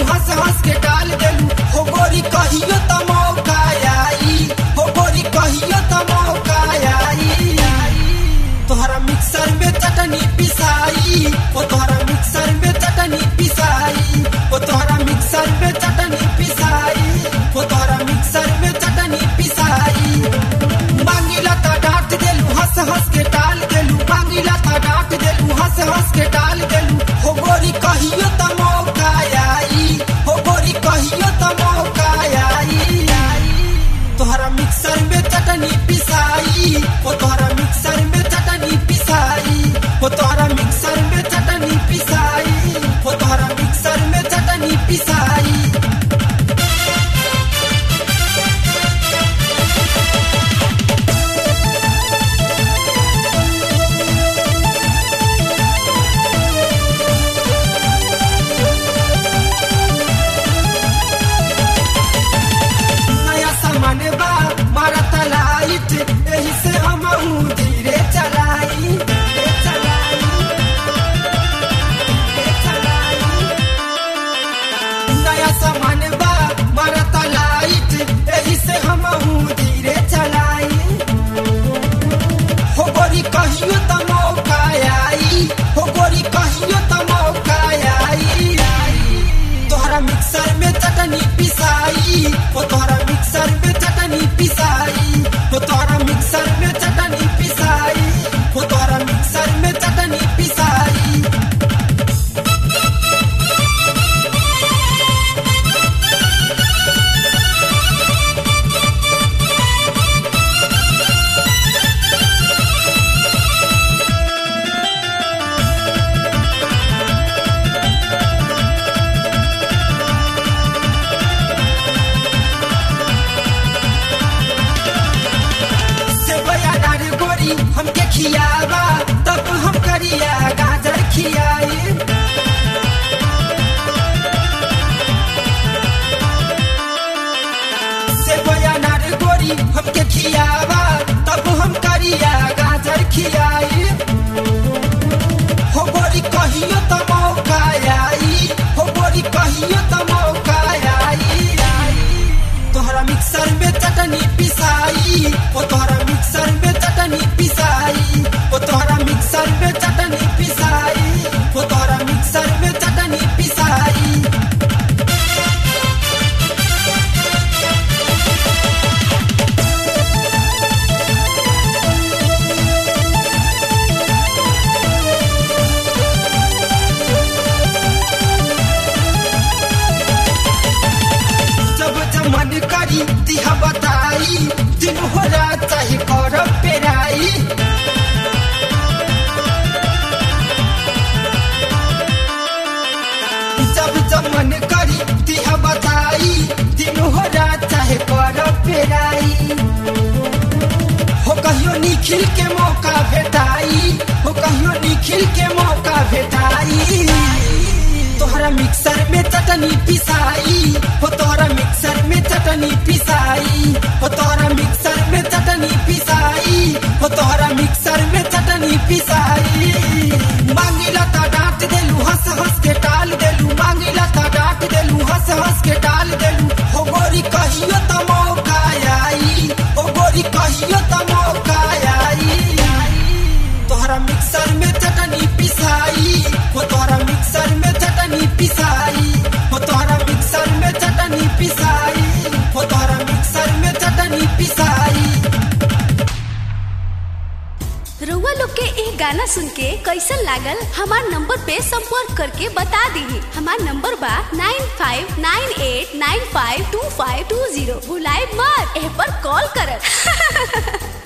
हंस हंस के डाल देलू हो गोरी कहियो त मौका आई हो गोरी कहियो त मौका आई तोहरा मिक्सर में चटनी पिसाई ओ तोहरा मिक्सर में चटनी पिसाई ओ तोहरा मिक्सर में चटनी पिसाई ओ तोहरा मिक्सर में चटनी पिसाई मांगिला त डांट देलू हंस हंस के डाल देलू मांगिला त डांट देलू हंस हंस के डाल देलू हो गोरी कहियो त मौका आई हो गोरी कहियो त मौका आई तोहरा मिक्सर में चटनी पिसाई ओ तोहरा मिक्सर में चटनी पिसाई ओ तोहरा मिक्सर में चटनी पिसाई ओ तोहरा मिक्सर में चटनी पिसाई एही से हम धीरे चलाई नया सामान बा मारता लाइट एही से हम धीरे चलाई हो गोरी कहियो त मौका आई हो गोरी कहियो त मौका आई तोहरा मिक्सर में चटनी पिसाई ओ तोहरा मिक्सर में चटनी पिसाई ओ तोहरा मिक्सर में चटनी पिसाई ओ तोहरा मिक्सर में चटनी पिसाई हमके खियावा तब हम करिया गाजर खियाई सेवया नार गोरी हमके खियावा तब हम करिया गाजर खियाई हो गोरी कहियो त मौका आई हो गोरी कहियो त मौका आई तोहरा मिक्सर में चटनी पिसाई ओ तोहरा मिक्सर में चटनी पिसाई ओ तोहरा मिक्सर में चटनी पिसाई ओ तोहरा मिक्सर में चटनी पिसाई जब जब मन करी दिहा बताई दिन हो रात चाहे करब पेराई जब जब मन करी दिहा बताई दिन हो रात चाहे करब पेराई हो कहियो निखिल के मौका भेटाई हो कहियो निखिल के मौका भेटाई तोहरा मिक्सर में चटनी पिसाई हो तोहरा मिक्सर में चटनी पिसाई हो तोहरा मिक्सर में चटनी पिसाई हो तोहरा मिक्सर में चटनी पिसाई मांगिला त डांट देलू हंस हंस के टाल देलू मांगिला त डांट देलू हंस हंस के टाल देलू हो गोरी कहियो त मौका आई हो गोरी कहियो त मौका आई तोहरा मिक्सर में चटनी पिसाई हो तोहरा मिक्सर में चटनी पिसाई हो तोहरा मिक्सर में चटनी पिसाई हो तोहरा मिक्सर में चटनी पिसाई रउआ लोग के एक गाना सुन के कैसन लागल हमार नंबर पे संपर्क करके बता दीजिए। हमार नंबर बा 9598952520। भुलाए मत एह पर कॉल करत